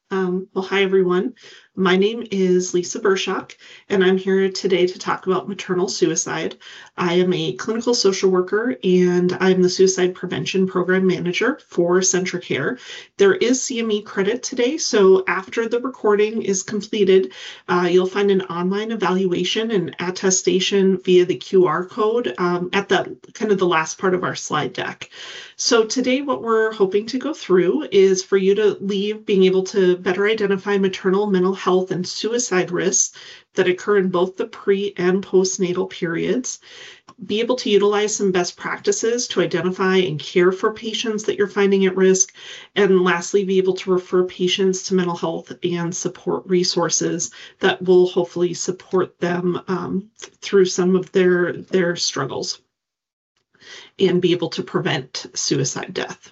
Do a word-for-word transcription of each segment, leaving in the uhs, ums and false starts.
Um, well, hi everyone. My name is Lisa Bershock, and I'm here today to talk about maternal suicide. I am a clinical social worker and I'm the Suicide Prevention Program Manager for CentraCare. There is C M E credit today, so after the recording is completed, uh, you'll find an online evaluation and attestation via the Q R code um, at the kind of the last part of our slide deck. So today what we're hoping to go through is for you to leave being able to better identify maternal mental health and suicide risks that occur in both the pre and postnatal periods, be able to utilize some best practices to identify and care for patients that you're finding at risk, and lastly, be able to refer patients to mental health and support resources that will hopefully support them um, through some of their, their struggles and be able to prevent suicide death.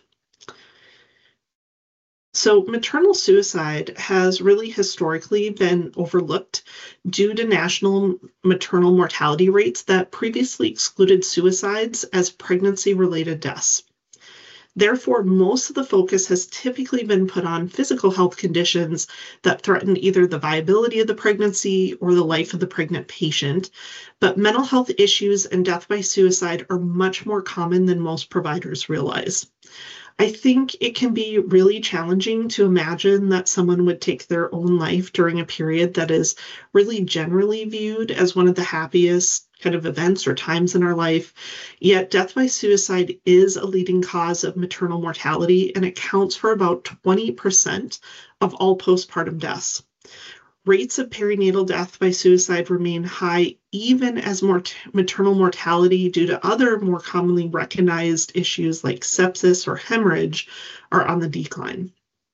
So maternal suicide has really historically been overlooked due to national maternal mortality rates that previously excluded suicides as pregnancy-related deaths. Therefore, most of the focus has typically been put on physical health conditions that threaten either the viability of the pregnancy or the life of the pregnant patient. But mental health issues and death by suicide are much more common than most providers realize. I think it can be really challenging to imagine that someone would take their own life during a period that is really generally viewed as one of the happiest kind of events or times in our life. Yet death by suicide is a leading cause of maternal mortality and accounts for about twenty percent of all postpartum deaths. Rates of perinatal death by suicide remain high even as mort- maternal mortality due to other more commonly recognized issues like sepsis or hemorrhage are on the decline.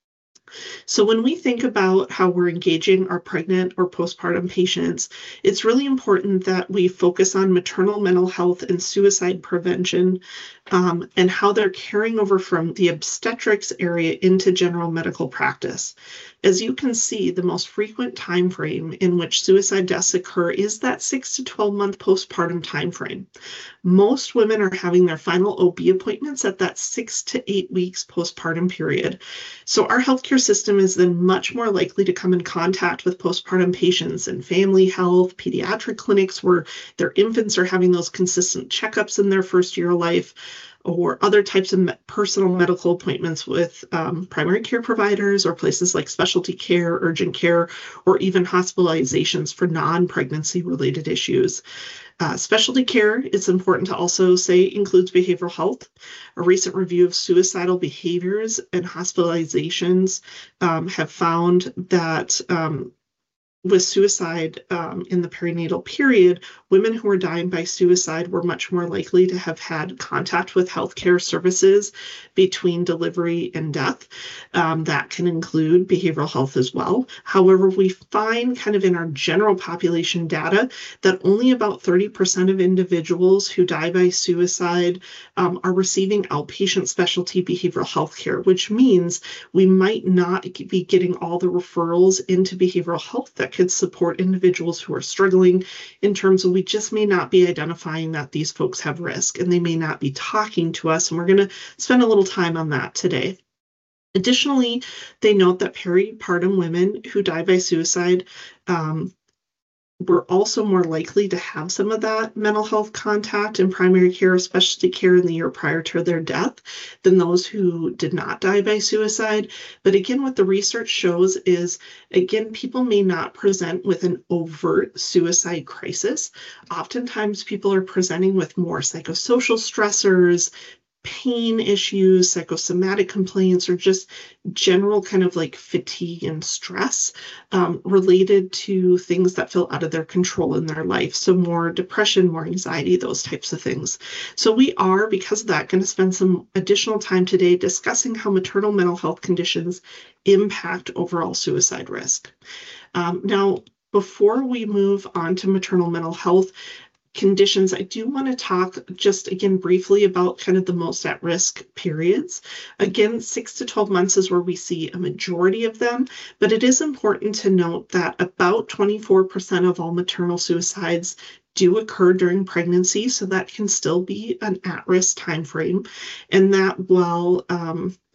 So when we think about how we're engaging our pregnant or postpartum patients, it's really important that we focus on maternal mental health and suicide prevention um, and how they're carrying over from the obstetrics area into general medical practice. As you can see, the most frequent time frame in which suicide deaths occur is that six to twelve month postpartum time frame. Most women are having their final O B appointments at that six to eight weeks postpartum period. So our healthcare system is then much more likely to come in contact with postpartum patients in family health, pediatric clinics where their infants are having those consistent checkups in their first year of life, or other types of personal medical appointments with um, primary care providers or places like specialty care, urgent care, or even hospitalizations for non-pregnancy related issues. Uh, specialty care, it's important to also say, includes behavioral health. A recent review of suicidal behaviors and hospitalizations um, have found that um, with suicide um, in the perinatal period, women who were dying by suicide were much more likely to have had contact with healthcare services between delivery and death. Um, that can include behavioral health as well. However, we find kind of in our general population data that only about thirty percent of individuals who die by suicide um, are receiving outpatient specialty behavioral health care, which means we might not be getting all the referrals into behavioral health that could support individuals who are struggling in terms of we just may not be identifying that these folks have risk and they may not be talking to us. And we're going to spend a little time on that today. Additionally, they note that peripartum women who die by suicide um, we're also more likely to have some of that mental health contact in primary care or specialty care in the year prior to their death than those who did not die by suicide. But again, what the research shows is, again, people may not present with an overt suicide crisis. Oftentimes, people are presenting with more psychosocial stressors, pain issues, psychosomatic complaints, or just general kind of like fatigue and stress um, related to things that feel out of their control in their life. So more depression, more anxiety, those types of things. So we are, because of that, going to spend some additional time today discussing how maternal mental health conditions impact overall suicide risk. Um, now, before we move on to maternal mental health conditions, I do want to talk just again briefly about kind of the most at-risk periods. Again, six to twelve months is where we see a majority of them, but it is important to note that about twenty-four percent of all maternal suicides do occur during pregnancy, so that can still be an at-risk time frame, and that while um,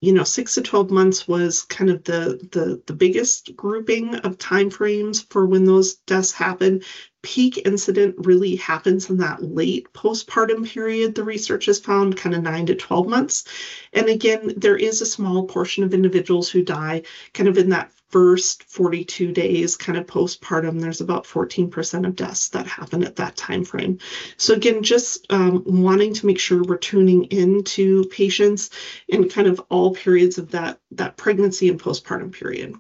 you know, six to twelve months was kind of the, the, the biggest grouping of timeframes for when those deaths happen. Peak incident really happens in that late postpartum period, the research has found, kind of nine to twelve months. And again, there is a small portion of individuals who die kind of in that first forty-two days, kind of postpartum. There's about fourteen percent of deaths that happen at that time frame. So again, just um, wanting to make sure we're tuning into patients in kind of all periods of that, that pregnancy and postpartum period.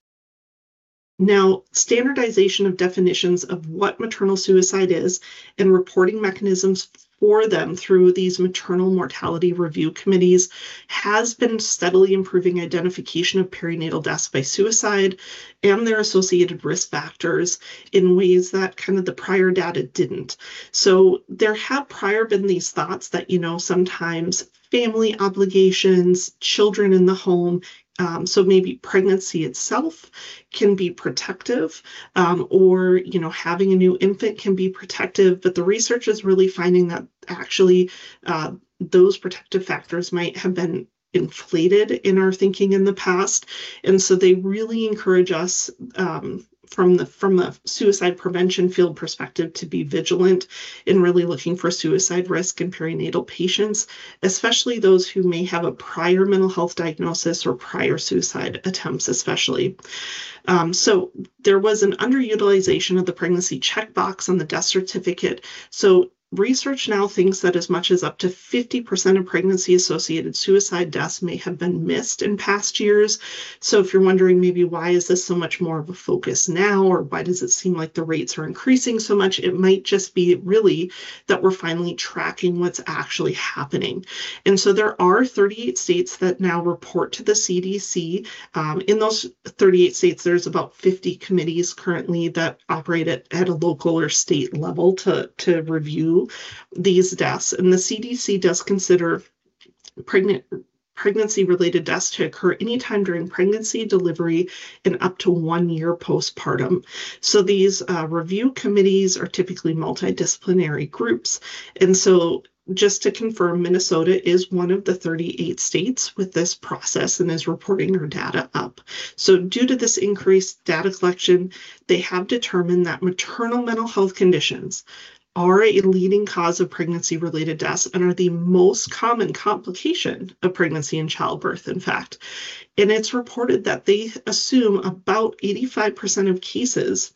Now, standardization of definitions of what maternal suicide is and reporting mechanisms for them through these maternal mortality review committees has been steadily improving identification of perinatal deaths by suicide and their associated risk factors in ways that kind of the prior data didn't. So there have prior been these thoughts that, you know, sometimes family obligations, children in the home, Um, so maybe pregnancy itself can be protective, um, or, you know, having a new infant can be protective, but the research is really finding that actually uh, those protective factors might have been inflated in our thinking in the past. And so they really encourage us um, from the from the suicide prevention field perspective to be vigilant in really looking for suicide risk in perinatal patients, especially those who may have a prior mental health diagnosis or prior suicide attempts especially. Um, so there was an underutilization of the pregnancy checkbox on the death certificate. So research now thinks that as much as up to fifty percent of pregnancy-associated suicide deaths may have been missed in past years. So if you're wondering maybe why is this so much more of a focus now, or why does it seem like the rates are increasing so much, it might just be really that we're finally tracking what's actually happening. And so there are thirty-eight states that now report to the C D C. Um, in those thirty-eight states, there's about fifty committees currently that operate at, at a local or state level to, to review these deaths. And the C D C does consider pregnant pregnancy-related deaths to occur anytime during pregnancy, delivery, and up to one year postpartum. So these uh, review committees are typically multidisciplinary groups. And so just to confirm, Minnesota is one of the thirty-eight states with this process and is reporting their data up. So due to this increased data collection, they have determined that maternal mental health conditions are a leading cause of pregnancy-related deaths and are the most common complication of pregnancy and childbirth, in fact. And it's reported that they assume about eighty-five percent of cases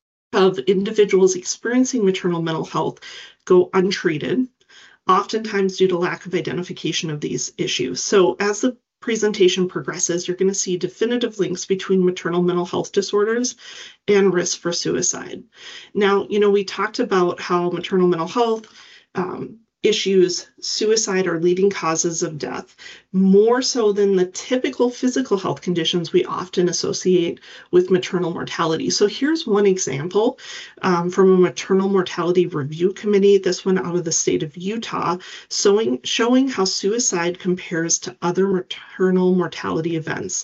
of individuals experiencing maternal mental health go untreated, oftentimes due to lack of identification of these issues. So as the presentation progresses, you're going to see definitive links between maternal mental health disorders and risk for suicide. Now, you know, we talked about how maternal mental health um, issues, suicide are leading causes of death, more so than the typical physical health conditions we often associate with maternal mortality. So here's one example um, from a maternal mortality review committee, this one out of the state of Utah, showing, showing how suicide compares to other maternal mortality events.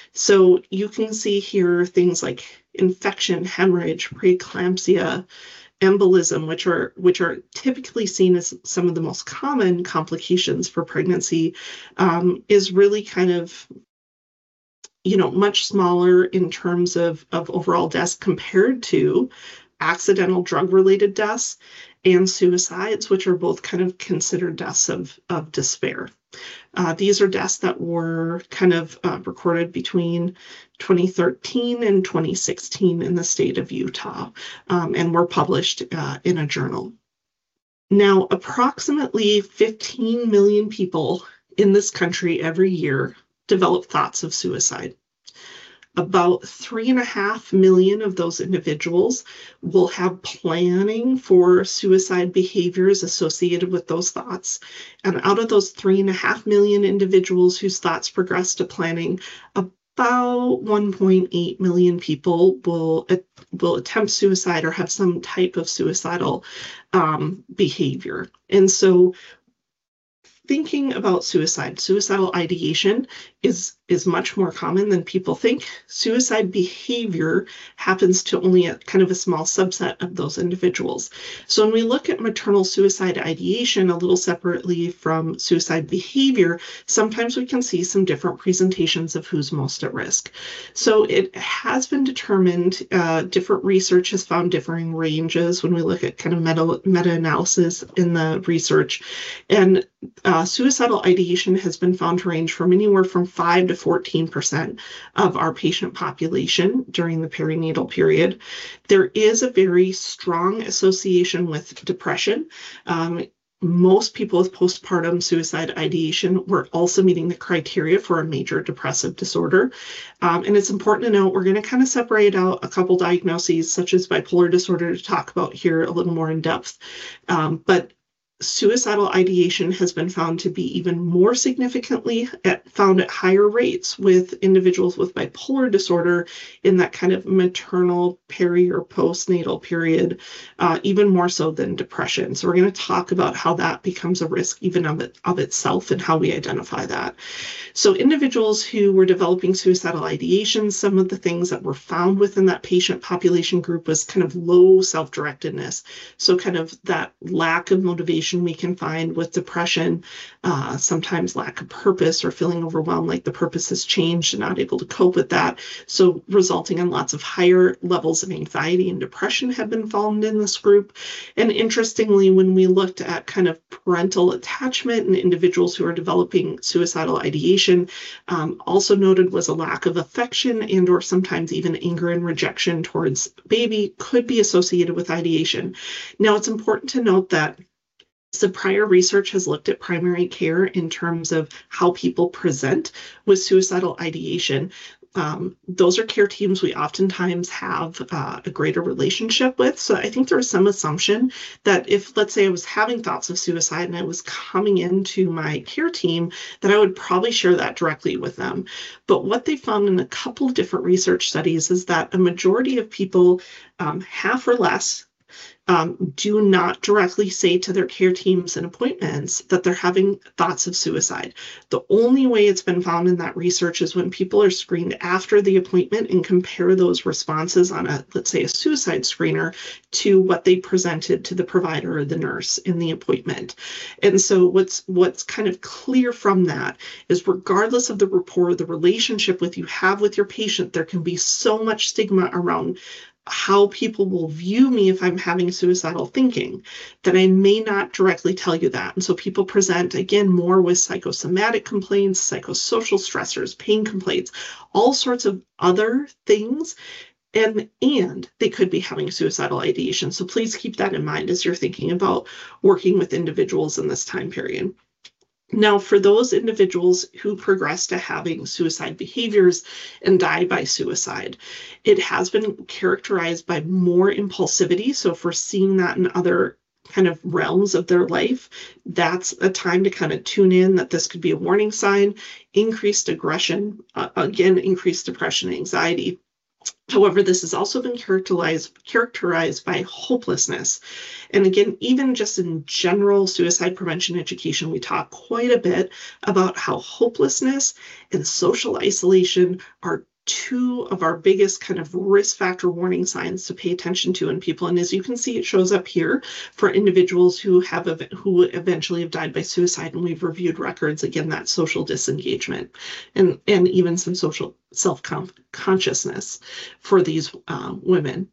So you can see here things like infection, hemorrhage, preeclampsia, embolism, which are which are typically seen as some of the most common complications for pregnancy, um, is really kind of, you know, much smaller in terms of, of overall deaths compared to accidental drug-related deaths and suicides, which are both kind of considered deaths of, of despair. Uh, these are deaths that were kind of uh, recorded between twenty thirteen and twenty sixteen in the state of Utah, um, and were published uh, in a journal. Now, approximately fifteen million people in this country every year develop thoughts of suicide. About three and a half million of those individuals will have planning for suicide behaviors associated with those thoughts. And out of those three and a half million individuals whose thoughts progress to planning, about one point eight million people will, will attempt suicide or have some type of suicidal um, behavior. And so thinking about suicide, suicidal ideation is is much more common than people think. Suicide behavior happens to only a kind of a small subset of those individuals. So when we look at maternal suicide ideation a little separately from suicide behavior, sometimes we can see some different presentations of who's most at risk. So it has been determined, uh, different research has found differing ranges when we look at kind of meta, meta-analysis in the research. And uh, suicidal ideation has been found to range from anywhere from five to fourteen percent of our patient population during the perinatal period. There is a very strong association with depression. Um, most people with postpartum suicide ideation were also meeting the criteria for a major depressive disorder. Um, and it's important to note, we're going to kind of separate out a couple diagnoses, such as bipolar disorder, to talk about here a little more in depth. Um, but suicidal ideation has been found to be even more significantly at, found at higher rates with individuals with bipolar disorder in that kind of maternal, peri, or postnatal period, uh, even more so than depression. So we're going to talk about how that becomes a risk even of, it, of itself and how we identify that. So individuals who were developing suicidal ideation, some of the things that were found within that patient population group was kind of low self-directedness. So kind of that lack of motivation we can find with depression, uh, sometimes lack of purpose or feeling overwhelmed, like the purpose has changed and not able to cope with that. So resulting in lots of higher levels of anxiety and depression have been found in this group. And interestingly, when we looked at kind of parental attachment in individuals who are developing suicidal ideation, um, also noted was a lack of affection and or sometimes even anger and rejection towards baby could be associated with ideation. Now, it's important to note that so prior research has looked at primary care in terms of how people present with suicidal ideation. Um, those are care teams we oftentimes have uh, a greater relationship with. So I think there was some assumption that if, let's say, I was having thoughts of suicide and I was coming into my care team, that I would probably share that directly with them. But what they found in a couple of different research studies is that a majority of people, um, half or less, Um, do not directly say to their care teams and appointments that they're having thoughts of suicide. The only way it's been found in that research is when people are screened after the appointment and compare those responses on a, let's say, a suicide screener to what they presented to the provider or the nurse in the appointment. And so what's what's kind of clear from that is, regardless of the rapport, the relationship with you have with your patient, there can be so much stigma around how people will view me if I'm having suicidal thinking, that I may not directly tell you that. And so people present, again, more with psychosomatic complaints, psychosocial stressors, pain complaints, all sorts of other things. And, and they could be having suicidal ideation. So please keep that in mind as you're thinking about working with individuals in this time period. Now, for those individuals who progress to having suicide behaviors and die by suicide, it has been characterized by more impulsivity. So if we're seeing that in other kind of realms of their life, that's a time to kind of tune in that this could be a warning sign. Increased aggression, uh, again, increased depression, anxiety. However, this has also been characterized, characterized by hopelessness. And again, even just in general suicide prevention education, we talk quite a bit about how hopelessness and social isolation are two of our biggest kind of risk factor warning signs to pay attention to in people. And as you can see, it shows up here for individuals who have who eventually have died by suicide. And we've reviewed records, again, that social disengagement and, and even some social self-consciousness for these uh, women.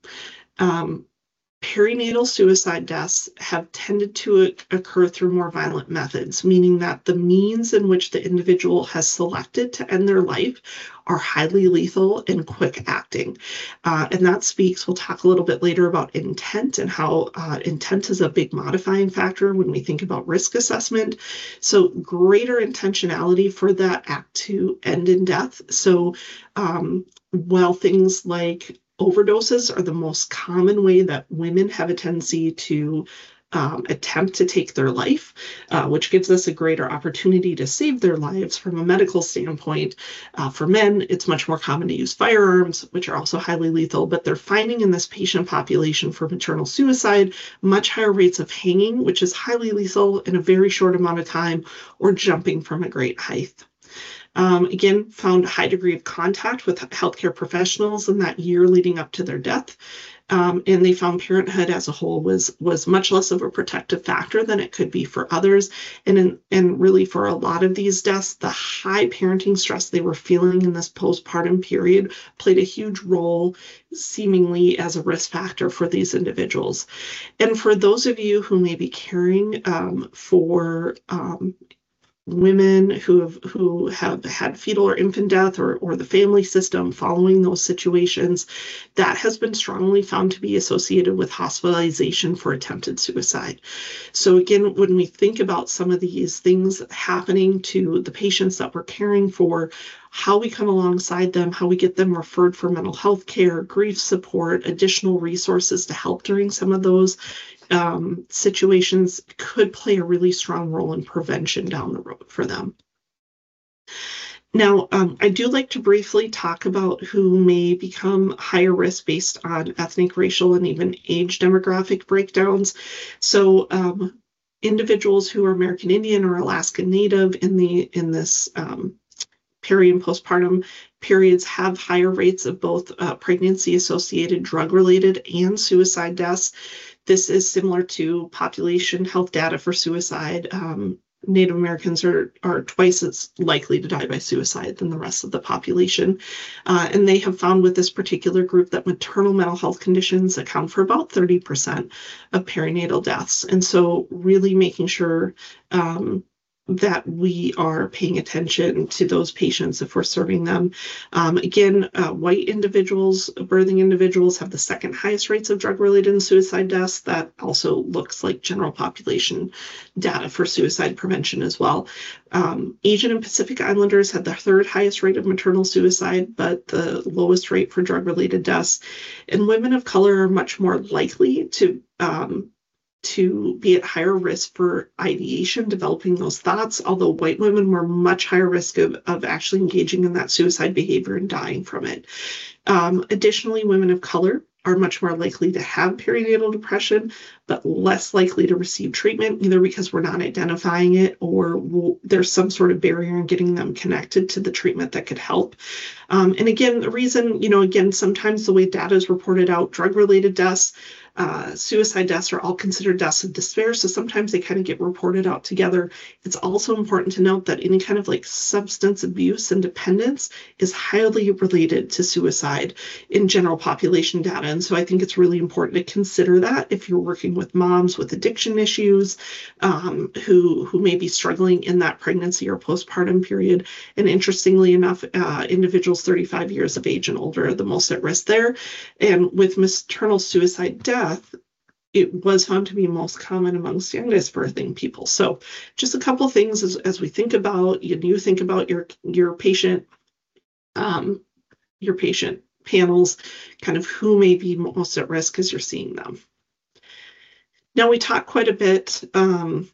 Um, Perinatal suicide deaths have tended to occur through more violent methods, meaning that the means in which the individual has selected to end their life are highly lethal and quick acting. Uh, and that speaks, we'll talk a little bit later about intent and how uh, intent is a big modifying factor when we think about risk assessment. So greater intentionality for that act to end in death. So um, while things like overdoses are the most common way that women have a tendency to um, attempt to take their life, uh, which gives us a greater opportunity to save their lives from a medical standpoint. Uh, for men, it's much more common to use firearms, which are also highly lethal, but they're finding in this patient population for maternal suicide much higher rates of hanging, which is highly lethal in a very short amount of time, or jumping from a great height. Um, again, found a high degree of contact with healthcare professionals in that year leading up to their death. Um, and they found parenthood as a whole was was much less of a protective factor than it could be for others. And in, and really for a lot of these deaths, the high parenting stress they were feeling in this postpartum period played a huge role, seemingly as a risk factor for these individuals. And for those of you who may be caring um, for um, women who have who have had fetal or infant death, or, or the family system following those situations, that has been strongly found to be associated with hospitalization for attempted suicide. So again, when we think about some of these things happening to the patients that we're caring for, how we come alongside them, how we get them referred for mental health care, grief support, additional resources to help during some of those um, situations could play a really strong role in prevention down the road for them. Now, um, I do like to briefly talk about who may become higher risk based on ethnic, racial, and even age demographic breakdowns. So um, individuals who are American Indian or Alaska Native in the in this um, peri and postpartum periods have higher rates of both uh, pregnancy-associated drug-related and suicide deaths. This is similar to population health data for suicide. Um, Native Americans are, are twice as likely to die by suicide than the rest of the population. Uh, and they have found with this particular group that maternal mental health conditions account for about thirty percent of perinatal deaths. And so really making sure um, that we are paying attention to those patients if we're serving them. Um, again, uh, white individuals, birthing individuals have the second highest rates of drug-related and suicide deaths. That also looks like general population data for suicide prevention as well. Um, Asian and Pacific Islanders had the third highest rate of maternal suicide, but the lowest rate for drug-related deaths. And women of color are much more likely to um, to be at higher risk for ideation, developing those thoughts, although white women were much higher risk of, of actually engaging in that suicide behavior and dying from it. Um, additionally, women of color are much more likely to have perinatal depression, but less likely to receive treatment, either because we're not identifying it or we'll, there's some sort of barrier in getting them connected to the treatment that could help. Um, and again, the reason, you know, again, sometimes the way data is reported out, drug-related deaths, Uh, suicide deaths are all considered deaths of despair, so sometimes they kind of get reported out together. It's also important to note that any kind of like substance abuse and dependence is highly related to suicide in general population data. And so I think it's really important to consider that if you're working with moms with addiction issues um, who, who may be struggling in that pregnancy or postpartum period. And interestingly enough, uh, individuals thirty-five years of age and older are the most at risk there. And with maternal suicide death, it was found to be most common amongst youngest birthing people. So just a couple things as, as we think about, you, you think about your, your patient, um, your patient panels, kind of who may be most at risk as you're seeing them. Now we talk quite a bit um,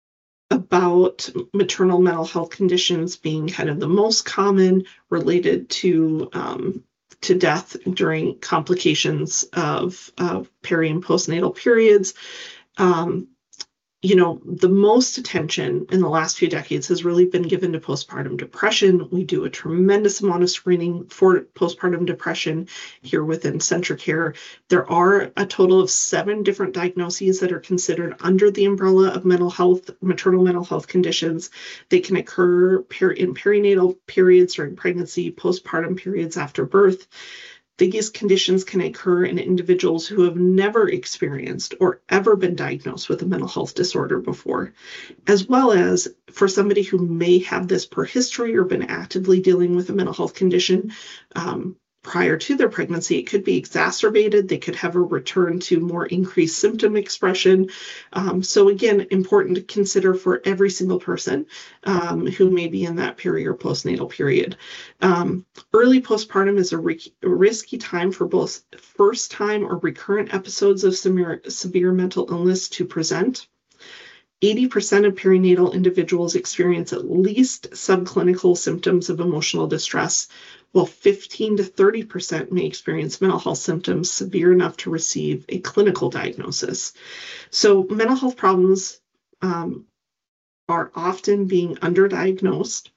about maternal mental health conditions being kind of the most common related to um, to death during complications of, of peri and postnatal periods. Um, you know, the most attention in the last few decades has really been given to postpartum depression. We do a tremendous amount of screening for postpartum depression here within Centricare. There are a total of seven different diagnoses that are considered under the umbrella of mental health, maternal mental health conditions. They can occur in perinatal periods during pregnancy, postpartum periods after birth. These conditions can occur in individuals who have never experienced or ever been diagnosed with a mental health disorder before, as well as for somebody who may have this per history or been actively dealing with a mental health condition um, prior to their pregnancy. It could be exacerbated. They could have a return to more increased symptom expression. Um, so again, important to consider for every single person um, who may be in that peri or postnatal period. Um, early postpartum is a, ri- a risky time for both first-time or recurrent episodes of severe, severe mental illness to present. eighty percent of perinatal individuals experience at least subclinical symptoms of emotional distress, while fifteen to thirty percent may experience mental health symptoms severe enough to receive a clinical diagnosis. So mental health problems um, are often being underdiagnosed.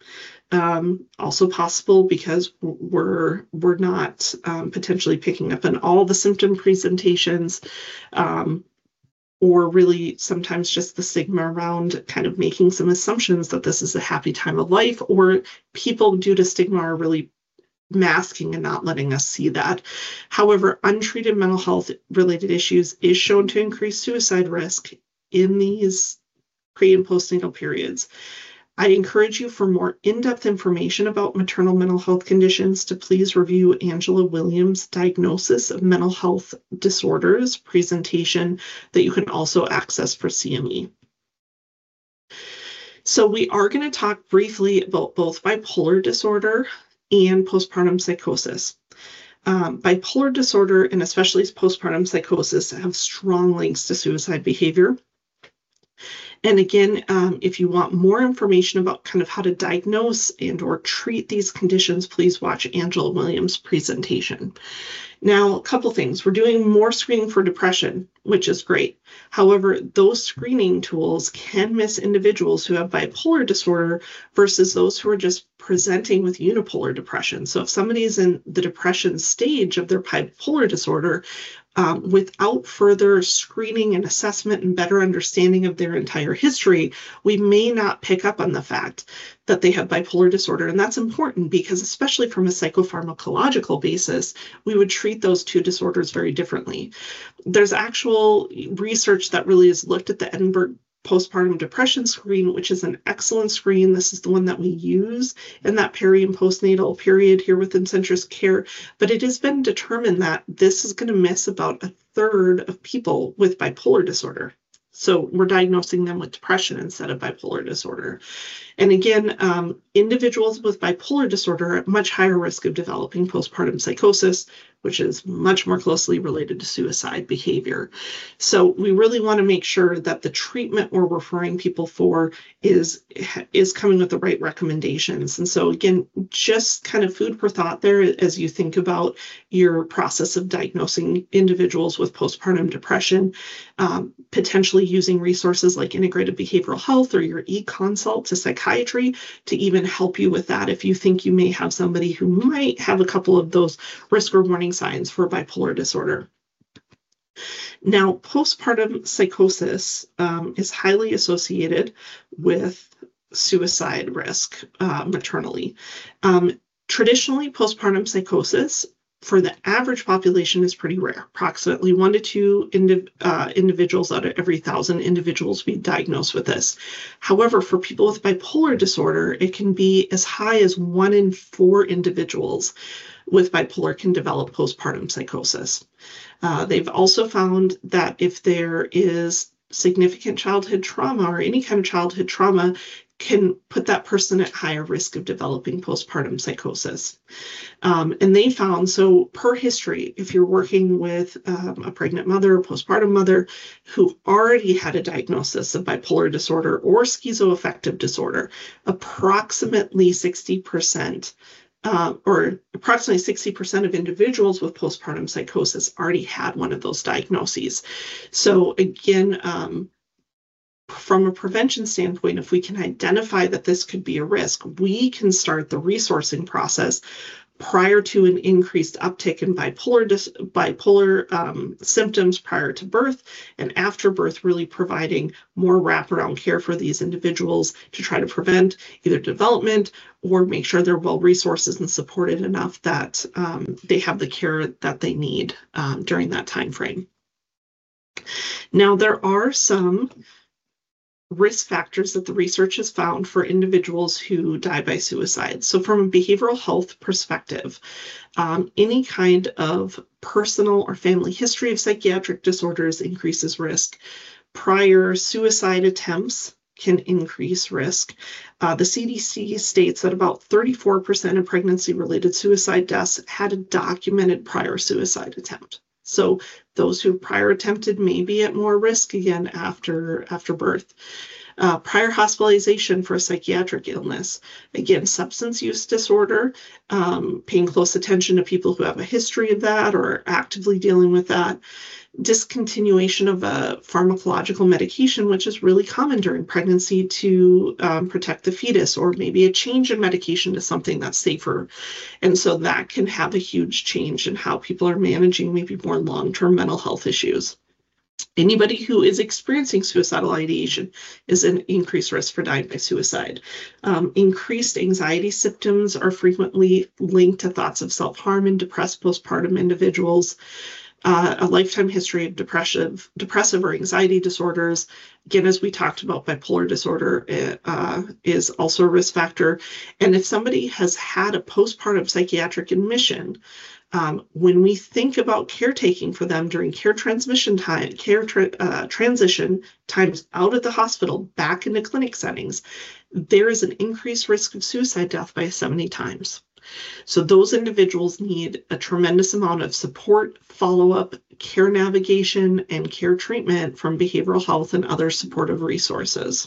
Um, also possible because we're we're not um, potentially picking up on all the symptom presentations, um, or really sometimes just the stigma around kind of making some assumptions that this is a happy time of life, or people due to stigma are really masking and not letting us see that. However, untreated mental health related issues is shown to increase suicide risk in these pre and postnatal periods. I encourage you for more in-depth information about maternal mental health conditions to please review Angela Williams' Diagnosis of Mental Health Disorders presentation that you can also access for C M E. So we are going to talk briefly about both bipolar disorder and postpartum psychosis. Um, bipolar disorder and especially postpartum psychosis have strong links to suicide behavior. And again, um, if you want more information about kind of how to diagnose and or treat these conditions, please watch Angela Williams' presentation. Now, a couple things. We're doing more screening for depression, which is great. However, those screening tools can miss individuals who have bipolar disorder versus those who are just presenting with unipolar depression. So if somebody is in the depression stage of their bipolar disorder, Um, without further screening and assessment and better understanding of their entire history, we may not pick up on the fact that they have bipolar disorder. And that's important because, especially from a psychopharmacological basis, we would treat those two disorders very differently. There's actual research that really has looked at the Edinburgh postpartum depression screen, which is an excellent screen. This is the one that we use in that peri and postnatal period here within Centris Care. But it has been determined that this is going to miss about a third of people with bipolar disorder. So we're diagnosing them with depression instead of bipolar disorder. And again, um, individuals with bipolar disorder are at much higher risk of developing postpartum psychosis, which is much more closely related to suicide behavior. So we really want to make sure that the treatment we're referring people for is, is coming with the right recommendations. And so again, just kind of food for thought there as you think about your process of diagnosing individuals with postpartum depression, um, potentially using resources like integrated behavioral health or your e-consult to psychiatry to even help you with that if you think you may have somebody who might have a couple of those risk or warning signs for bipolar disorder. Now, postpartum psychosis um, is highly associated with suicide risk uh, maternally. Um, traditionally, postpartum psychosis for the average population is pretty rare. Approximately one to two indiv uh, individuals out of every thousand individuals be diagnosed with this. However, for people with bipolar disorder, it can be as high as one in four individuals with bipolar can develop postpartum psychosis. Uh, they've also found that if there is significant childhood trauma or any kind of childhood trauma, can put that person at higher risk of developing postpartum psychosis. Um, and they found, so per history, if you're working with um, a pregnant mother or postpartum mother who already had a diagnosis of bipolar disorder or schizoaffective disorder, approximately sixty percent Uh, or approximately sixty percent of individuals with postpartum psychosis already had one of those diagnoses. So again, um, from a prevention standpoint, if we can identify that this could be a risk, we can start the resourcing process prior to an increased uptick in bipolar dis bipolar um, symptoms prior to birth, and after birth, really providing more wraparound care for these individuals to try to prevent either development or make sure they're well resourced and supported enough that um, they have the care that they need um, during that time frame. Now, there are some risk factors that the research has found for individuals who die by suicide. So from a behavioral health perspective, um, any kind of personal or family history of psychiatric disorders increases risk. Prior suicide attempts can increase risk. Uh, the C D C states that about thirty-four percent of pregnancy-related suicide deaths had a documented prior suicide attempt. So those who prior attempted may be at more risk again after, after birth. Uh, prior hospitalization for a psychiatric illness. Again, substance use disorder, um, paying close attention to people who have a history of that or are actively dealing with that. Discontinuation of a pharmacological medication, which is really common during pregnancy to um, protect the fetus, or maybe a change in medication to something that's safer. And so that can have a huge change in how people are managing maybe more long-term mental health issues. Anybody who is experiencing suicidal ideation is an increased risk for dying by suicide. Um, increased anxiety symptoms are frequently linked to thoughts of self-harm in depressed postpartum individuals. Uh, a lifetime history of depressive, depressive or anxiety disorders. Again, as we talked about, bipolar disorder uh, is also a risk factor. And if somebody has had a postpartum psychiatric admission, um, when we think about caretaking for them during care transmission time, care tra uh, transition times out of the hospital back into clinic settings, there is an increased risk of suicide death by seventy times. So those individuals need a tremendous amount of support, follow-up, care navigation, and care treatment from behavioral health and other supportive resources.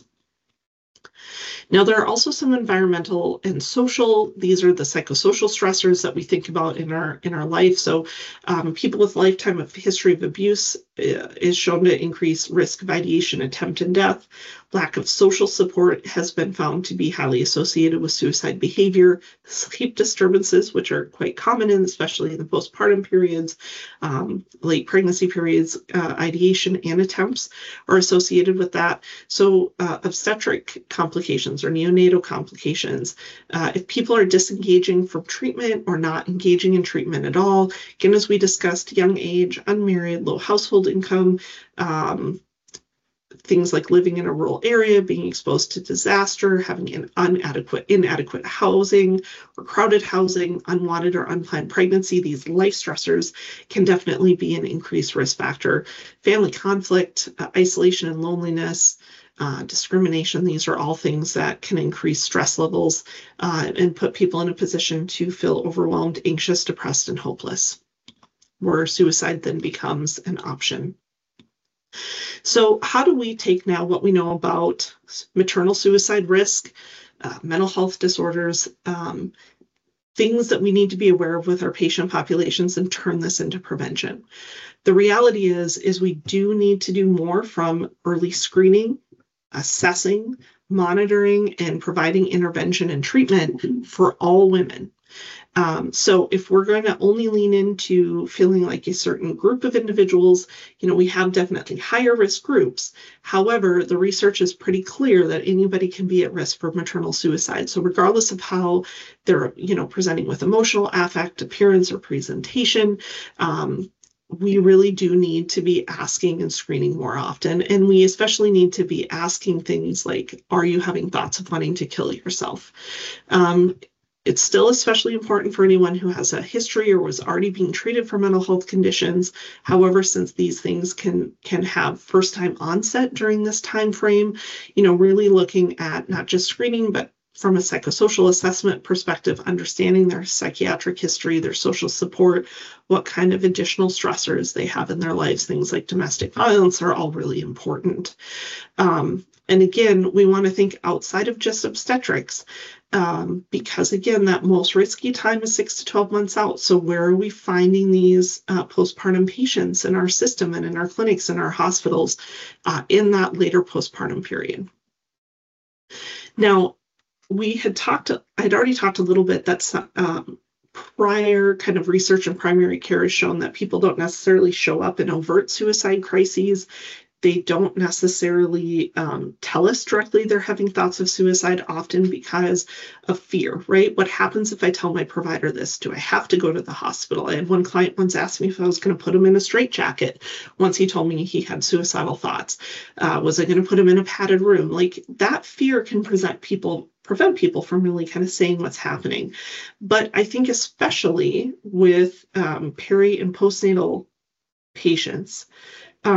Now, there are also some environmental and social. These are the psychosocial stressors that we think about in our in our life. So um, people with lifetime of history of abuse uh, is shown to increase risk of ideation, attempt, and death. Lack of social support has been found to be highly associated with suicide behavior. Sleep disturbances, which are quite common, in, especially in the postpartum periods, um, late pregnancy periods, uh, ideation and attempts are associated with that. So uh, obstetric complications or neonatal complications, uh, if people are disengaging from treatment or not engaging in treatment at all, again, as we discussed, young age, unmarried, low household income, um, things like living in a rural area, being exposed to disaster, having an inadequate, inadequate housing or crowded housing, unwanted or unplanned pregnancy, these life stressors can definitely be an increased risk factor. Family conflict, uh, isolation and loneliness, uh, discrimination, these are all things that can increase stress levels uh, and put people in a position to feel overwhelmed, anxious, depressed, and hopeless, where suicide then becomes an option. So how do we take now what we know about maternal suicide risk, uh, mental health disorders, um, things that we need to be aware of with our patient populations, and turn this into prevention? The reality is, is we do need to do more from early screening, assessing, monitoring, and providing intervention and treatment for all women. Um, so if we're going to only lean into feeling like a certain group of individuals, you know, we have definitely higher risk groups. However, the research is pretty clear that anybody can be at risk for maternal suicide. So regardless of how they're, you know, presenting with emotional affect, appearance, or presentation, um, we really do need to be asking and screening more often. And we especially need to be asking things like, are you having thoughts of wanting to kill yourself? Um, It's still especially important for anyone who has a history or was already being treated for mental health conditions. However, since these things can can have first-time onset during this time frame, you know, really looking at not just screening, but from a psychosocial assessment perspective, understanding their psychiatric history, their social support, what kind of additional stressors they have in their lives, things like domestic violence are all really important. Um, and again, we want to think outside of just obstetrics. Um, because again, that most risky time is six to twelve months out. So where are we finding these uh, postpartum patients in our system and in our clinics and our hospitals uh, in that later postpartum period? Now, we had talked, I'd already talked a little bit that um, prior kind of research in primary care has shown that people don't necessarily show up in overt suicide crises. They don't necessarily um, tell us directly they're having thoughts of suicide, often because of fear, right? What happens if I tell my provider this? Do I have to go to the hospital? I had one client once asked me if I was going to put him in a straitjacket once he told me he had suicidal thoughts. Uh, was I going to put him in a padded room? Like, that fear can present people prevent people from really kind of saying what's happening. But I think especially with um, peri and postnatal patients, Um,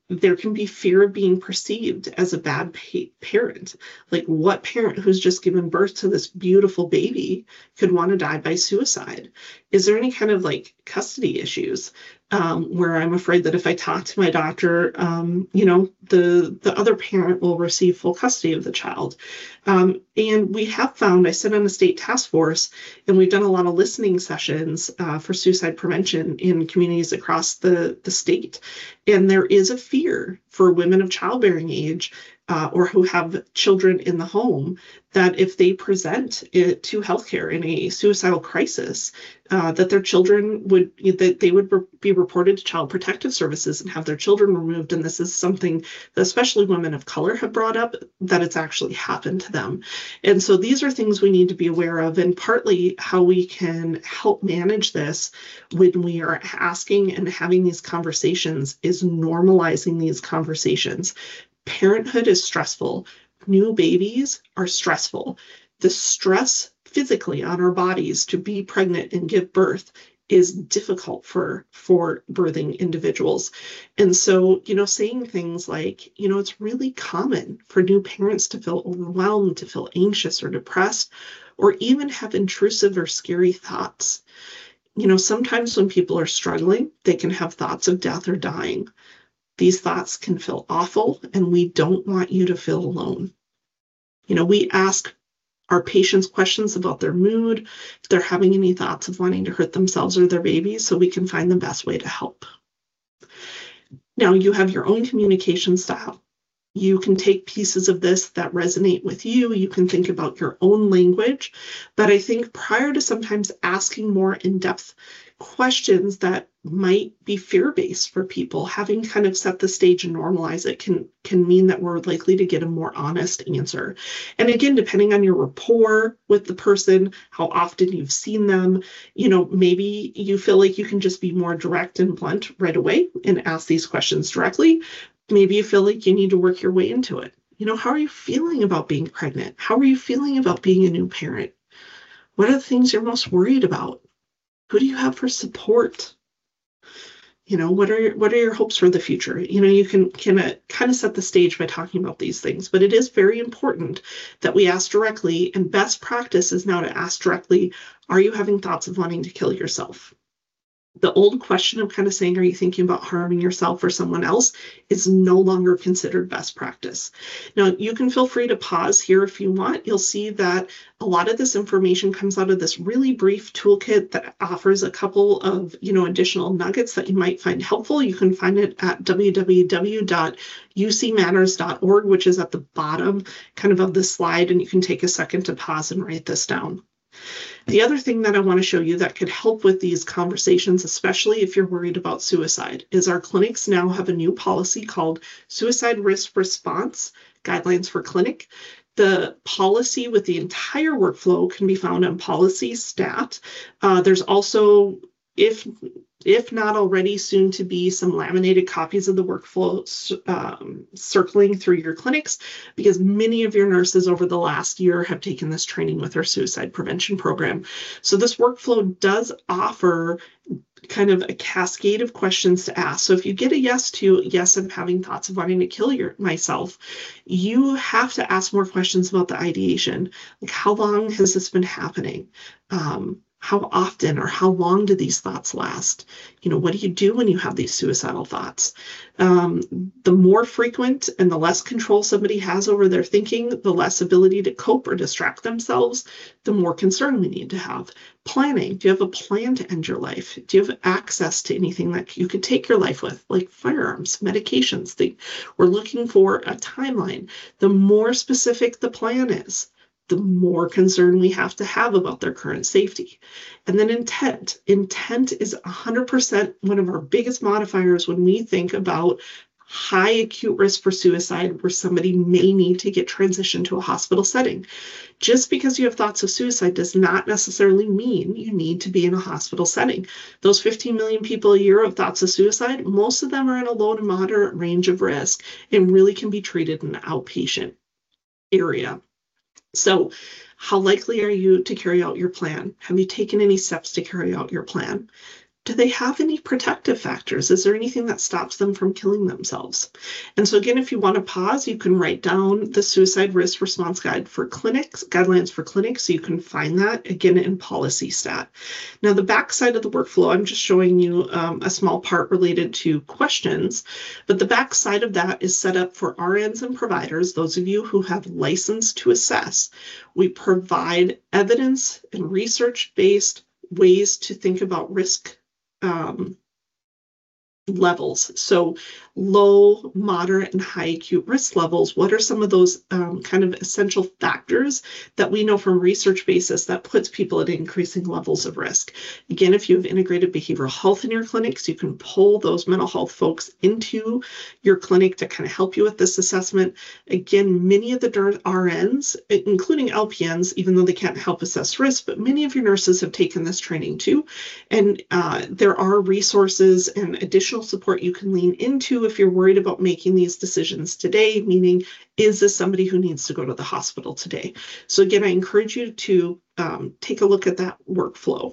there can be fear of being perceived as a bad pa- parent. Like, what parent who's just given birth to this beautiful baby could want to die by suicide? Is there any kind of like custody issues um, where I'm afraid that if I talk to my doctor, um, you know, the the other parent will receive full custody of the child? Um, and we have found, I sit on a state task force, and we've done a lot of listening sessions uh, for suicide prevention in communities across the, the state. And there is a fear for women of childbearing age uh, or who have children in the home that if they present it to healthcare in a suicidal crisis, uh, that their children would, that they would be reported to Child Protective Services and have their children removed. And this is something that especially women of color have brought up, that it's actually happened to them. And so these are things we need to be aware of, and partly how we can help manage this when we are asking and having these conversations is normalizing these conversations. Parenthood is stressful. New babies are stressful. The stress physically on our bodies to be pregnant and give birth is difficult for for birthing individuals. And so, you know, saying things like, you know, it's really common for new parents to feel overwhelmed, to feel anxious or depressed, or even have intrusive or scary thoughts. You know, sometimes when people are struggling, they can have thoughts of death or dying. These thoughts can feel awful, and we don't want you to feel alone. You know, we ask our patients questions about their mood, if they're having any thoughts of wanting to hurt themselves or their babies, so we can find the best way to help. Now, you have your own communication style. You can take pieces of this that resonate with you. You can think about your own language. But I think prior to sometimes asking more in-depth questions that might be fear-based for people, having kind of set the stage and normalize it can, can mean that we're likely to get a more honest answer. And again, depending on your rapport with the person, how often you've seen them, you know, maybe you feel like you can just be more direct and blunt right away and ask these questions directly. Maybe you feel like you need to work your way into it. You know, how are you feeling about being pregnant? How are you feeling about being a new parent? What are the things you're most worried about? Who do you have for support? You know, what are your, what are your hopes for the future? You know, you can, can uh, kind of set the stage by talking about these things, but it is very important that we ask directly, and best practice is now to ask directly, are you having thoughts of wanting to kill yourself? The old question of kind of saying, are you thinking about harming yourself or someone else, is no longer considered best practice. Now, you can feel free to pause here if you want. You'll see that a lot of this information comes out of this really brief toolkit that offers a couple of, you know, additional nuggets that you might find helpful. You can find it at w w w dot u c matters dot org, which is at the bottom kind of of the slide, and you can take a second to pause and write this down. The other thing that I want to show you that could help with these conversations, especially if you're worried about suicide, is our clinics now have a new policy called Suicide Risk Response Guidelines for Clinic. The policy with the entire workflow can be found on Policy Stat. Uh, there's also, if if not already, soon to be some laminated copies of the workflow um, circling through your clinics, because many of your nurses over the last year have taken this training with our suicide prevention program. So this workflow does offer kind of a cascade of questions to ask. So if you get a yes to, yes, I'm having thoughts of wanting to kill your, myself, you have to ask more questions about the ideation. Like, how long has this been happening? Um, How often or how long do these thoughts last? You know, what do you do when you have these suicidal thoughts? Um, the more frequent and the less control somebody has over their thinking, the less ability to cope or distract themselves, the more concern we need to have. Planning. Do you have a plan to end your life? Do you have access to anything that you could take your life with, like firearms, medications? The, we're looking for a timeline. The more specific the plan is, the more concern we have to have about their current safety. And then intent. Intent is one hundred percent one of our biggest modifiers when we think about high acute risk for suicide, where somebody may need to get transitioned to a hospital setting. Just because you have thoughts of suicide does not necessarily mean you need to be in a hospital setting. Those fifteen million people a year of thoughts of suicide, most of them are in a low to moderate range of risk and really can be treated in an outpatient area. So how likely are you to carry out your plan? Have you taken any steps to carry out your plan? do they have any protective factors? Is there anything that stops them from killing themselves? And so again, if you want to pause, you can write down the suicide risk response guide for clinics, guidelines for clinics, so you can find that again in Policy Stat. Now, the back side of the workflow, I'm just showing you um, a small part related to questions, but the back side of that is set up for R Ns and providers, those of you who have license to assess. We provide evidence and research-based ways to think about risk um, levels. So low, moderate, and high acute risk levels. What are some of those um, kind of essential factors that we know from research basis that puts people at increasing levels of risk? Again, if you have integrated behavioral health in your clinics, you can pull those mental health folks into your clinic to kind of help you with this assessment. Again, many of the R Ns, including L P Ns, even though they can't help assess risk, but many of your nurses have taken this training too. And uh, there are resources and additional support you can lean into if you're worried about making these decisions today, meaning, is this somebody who needs to go to the hospital today? So again, I encourage you to um, take a look at that workflow.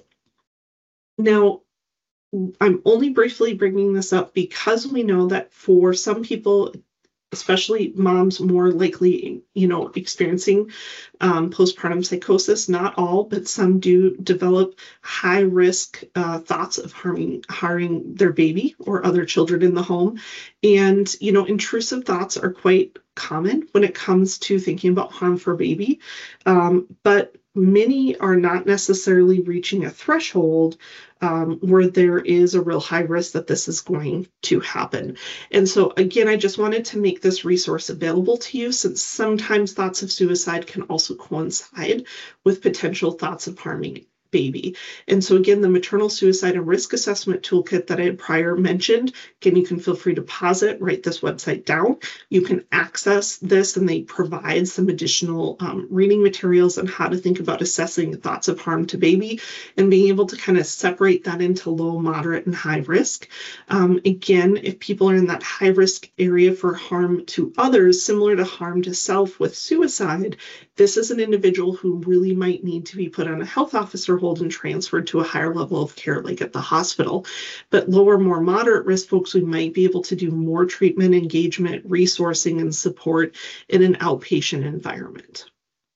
Now, I'm only briefly bringing this up because we know that for some people, especially moms more likely, you know, experiencing um, postpartum psychosis, not all, but some do develop high risk uh, thoughts of harming, harming their baby or other children in the home. And, you know, intrusive thoughts are quite common when it comes to thinking about harm for baby. Um, but many are not necessarily reaching a threshold um, where there is a real high risk that this is going to happen. And so again, I just wanted to make this resource available to you, since sometimes thoughts of suicide can also coincide with potential thoughts of harming baby. And so again, the maternal suicide and risk assessment toolkit that I had prior mentioned, again, you can feel free to pause it, write this website down. You can access this, and they provide some additional um, reading materials on how to think about assessing thoughts of harm to baby and being able to kind of separate that into low, moderate, and high risk. Um, again, if people are in that high risk area for harm to others, similar to harm to self with suicide, this is an individual who really might need to be put on a health officer hold and transferred to a higher level of care, like at the hospital. But lower, more moderate risk folks, we might be able to do more treatment, engagement, resourcing, and support in an outpatient environment.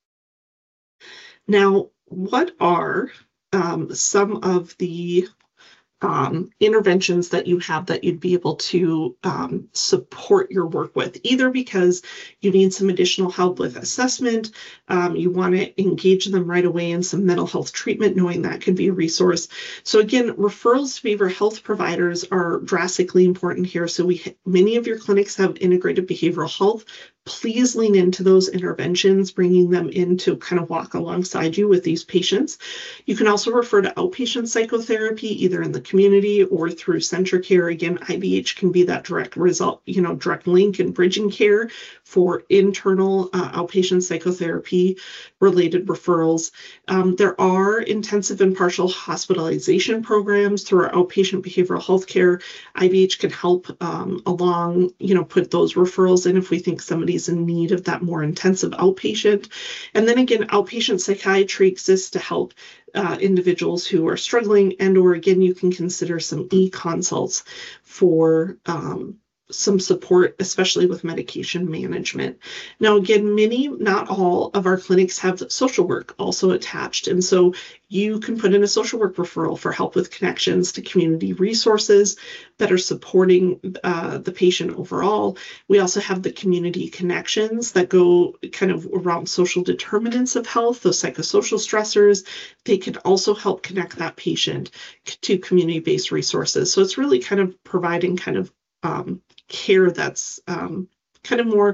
Now, what are um, some of the Um, interventions that you have that you'd be able to um, support your work with, either because you need some additional help with assessment, um, you want to engage them right away in some mental health treatment, knowing that could be a resource. So again, referrals to behavioral health providers are drastically important here. So we many of your clinics have integrated behavioral health. Please lean into those interventions, bringing them in to kind of walk alongside you with these patients. You can also refer to outpatient psychotherapy, either in the community or through CentraCare. Again, I B H can be that direct result, you know, direct link and bridging care for internal uh, outpatient psychotherapy related referrals. Um, there are intensive and partial hospitalization programs through our outpatient behavioral health care. I B H can help um, along, you know, put those referrals in if we think somebody's in need of that more intensive outpatient. And then again, outpatient psychiatry exists to help uh, individuals who are struggling, and or again, you can consider some e-consults for um, some support, especially with medication management. Now, again, many, not all of our clinics have social work also attached. And so you can put in a social work referral for help with connections to community resources that are supporting uh, the patient overall. We also have the community connections that go kind of around social determinants of health, those psychosocial stressors. They could also help connect that patient to community-based resources. So it's really kind of providing kind of um, care that's um, kind of more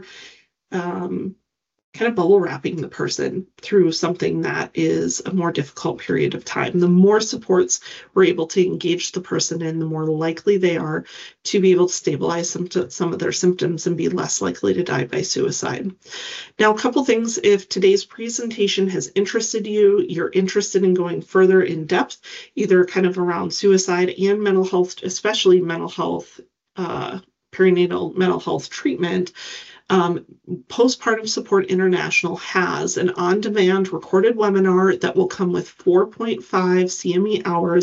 um, kind of bubble wrapping the person through something that is a more difficult period of time. The more supports we're able to engage the person in, the more likely they are to be able to stabilize some, some of their symptoms and be less likely to die by suicide. Now, a couple things. If today's presentation has interested you, you're interested in going further in depth, either kind of around suicide and mental health, especially mental health, uh, perinatal mental health treatment, Um, Postpartum Support International has an on-demand recorded webinar that will come with four point five C M E hours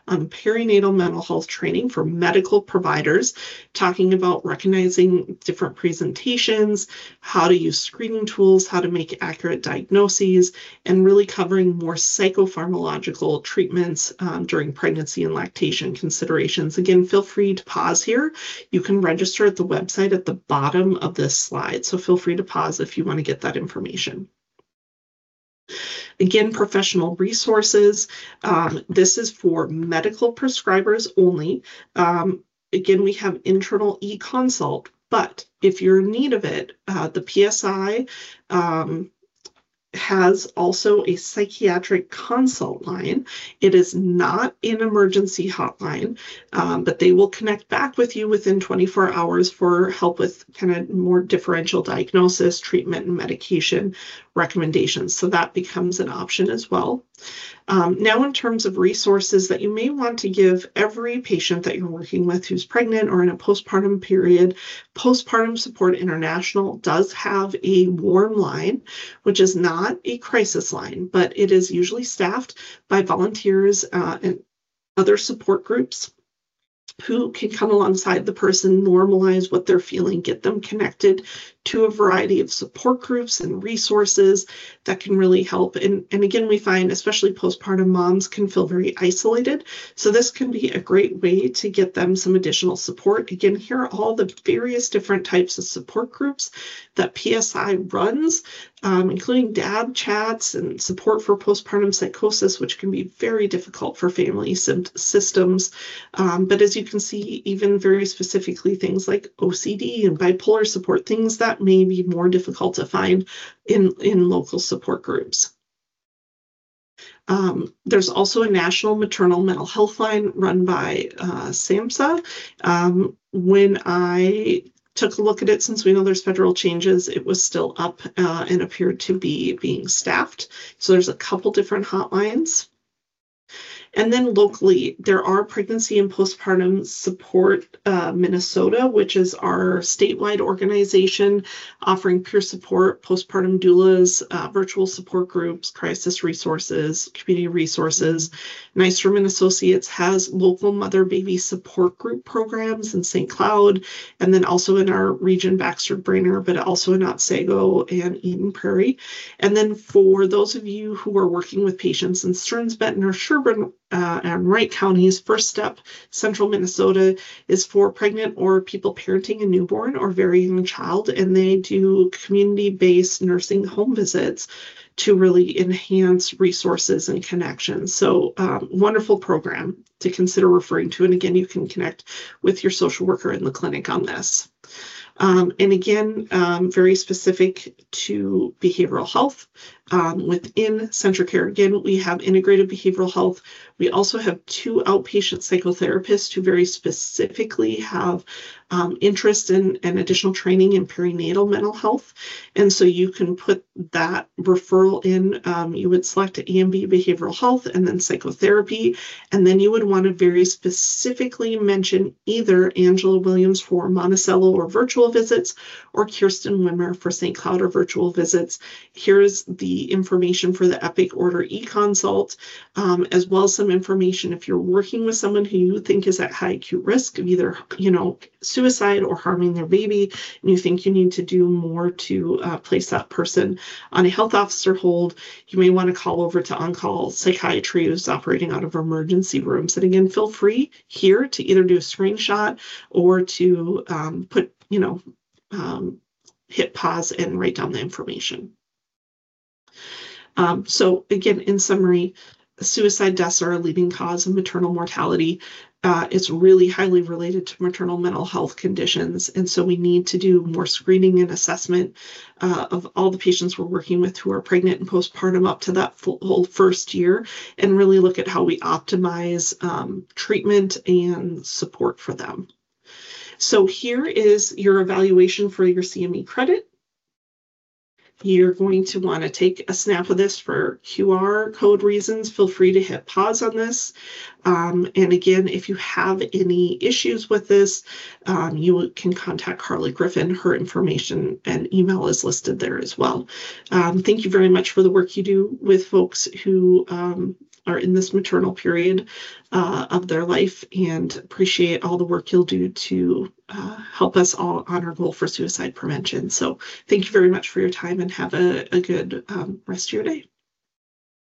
um, perinatal mental health training for medical providers, talking about recognizing different presentations, how to use screening tools, how to make accurate diagnoses, and really covering more psychopharmacological treatments um, during pregnancy and lactation considerations. Again, feel free to pause here. You can register at the website at the bottom of this slide, so feel free to pause if you want to get that information. Again, professional resources. Um, this is for medical prescribers only. Um, again, we have internal e-consult, but if you're in need of it, uh, the P S I um, has also a psychiatric consult line. It is not an emergency hotline, um, but they will connect back with you within twenty-four hours for help with kind of more differential diagnosis, treatment, and medication recommendations. So that becomes an option as well. Um, now, in terms of resources that you may want to give every patient that you're working with who's pregnant or in a postpartum period, Postpartum Support International does have a warm line, which is not a crisis line, but it is usually staffed by volunteers uh, and other support groups who can come alongside the person, normalize what they're feeling, get them connected to a variety of support groups and resources that can really help. And, and again, we find especially postpartum moms can feel very isolated. So this can be a great way to get them some additional support. Again, here are all the various different types of support groups that P S I runs, um, including D A B chats and support for postpartum psychosis, which can be very difficult for family systems. Um, but as you can see, even very specifically things like O C D and bipolar support, things that may be more difficult to find in, in local support groups. Um, there's also a national maternal mental health line run by uh, SAMHSA. Um, when I took a look at it, since we know there's federal changes, it was still up uh, and appeared to be being staffed. So there's a couple different hotlines. And then locally, there are Pregnancy and Postpartum Support uh, Minnesota, which is our statewide organization offering peer support, postpartum doulas, uh, virtual support groups, crisis resources, community resources. Nystrom Associates has local mother-baby support group programs in Saint Cloud, and then also in our region, Baxter-Brainerd, but also in Otsego and Eden Prairie. And then for those of you who are working with patients in Stearns, Benton, or Sherburne, Uh, and Wright counties, First Step Central Minnesota is for pregnant or people parenting a newborn or very young child, and they do community-based nursing home visits to really enhance resources and connections. So um, wonderful program to consider referring to. And again, you can connect with your social worker in the clinic on this. Um, and again, um, very specific to behavioral health. Um, within Centricare, again, we have integrated behavioral health. We also have two outpatient psychotherapists who very specifically have um, interest in and additional training in perinatal mental health. And so you can put that referral in. Um, you would select A and B behavioral health and then psychotherapy. And then you would want to very specifically mention either Angela Williams for Monticello or virtual visits or Kirsten Wimmer for Saint Cloud or virtual visits. Here's the information for the Epic Order e-consult, um, as well as some information if you're working with someone who you think is at high acute risk of either, you know, suicide or harming their baby, and you think you need to do more to uh, place that person on a health officer hold, you may want to call over to on-call psychiatry who's operating out of emergency rooms. And again, feel free here to either do a screenshot or to um, put, you know, um, hit pause and write down the information. Um, so again, in summary, suicide deaths are a leading cause of maternal mortality. Uh, it's really highly related to maternal mental health conditions. And so we need to do more screening and assessment uh, of all the patients we're working with who are pregnant and postpartum up to that full first year, and really look at how we optimize um, treatment and support for them. So here is your evaluation for your C M E credit. You're going to want to take a snap of this for Q R code reasons. Feel free to hit pause on this. Um, and again, if you have any issues with this, um, you can contact Carly Griffin. Her information and email is listed there as well. Um, thank you very much for the work you do with folks who um, are in this maternal period uh, of their life, and appreciate all the work you'll do to uh, help us all on our goal for suicide prevention. So thank you very much for your time, and have a, a good um, rest of your day.